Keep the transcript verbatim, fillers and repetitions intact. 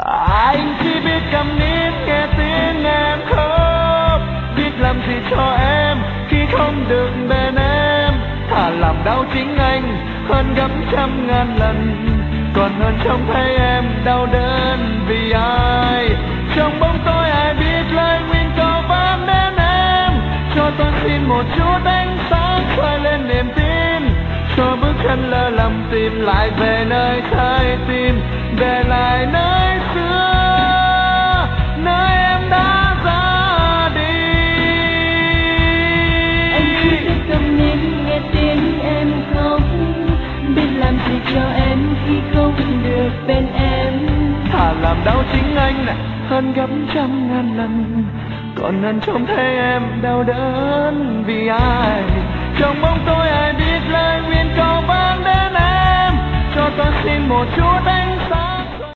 Anh chỉ biết cầm nín nghe tiếng em khóc, biết làm gì cho em khi không được bên em. Thà làm đau chính anh hơn gấp trăm ngàn lần, còn hơn trông thấy em đau đớn vì ai. Trong bóng tối ai biết lời nguyện cầu van đến em, cho tôi xin một chút ánh sáng soi lên niềm tin, cho bước chân lỡ lầm tìm lại về nơi trái tim, về lại nơi xưa nơi em đã ra đi. Anh chỉ biết cầm nín nghe tiếng em khóc, biết làm gì cho em khi không được bên em. Thà làm đau chính anh hơn gấp trăm ngàn lần, còn hơn trông thấy em đau đớn vì ai. Trong bóng tối ai biết lời nguyện cầu van đến em, cho tôi xin một chút ánh sáng.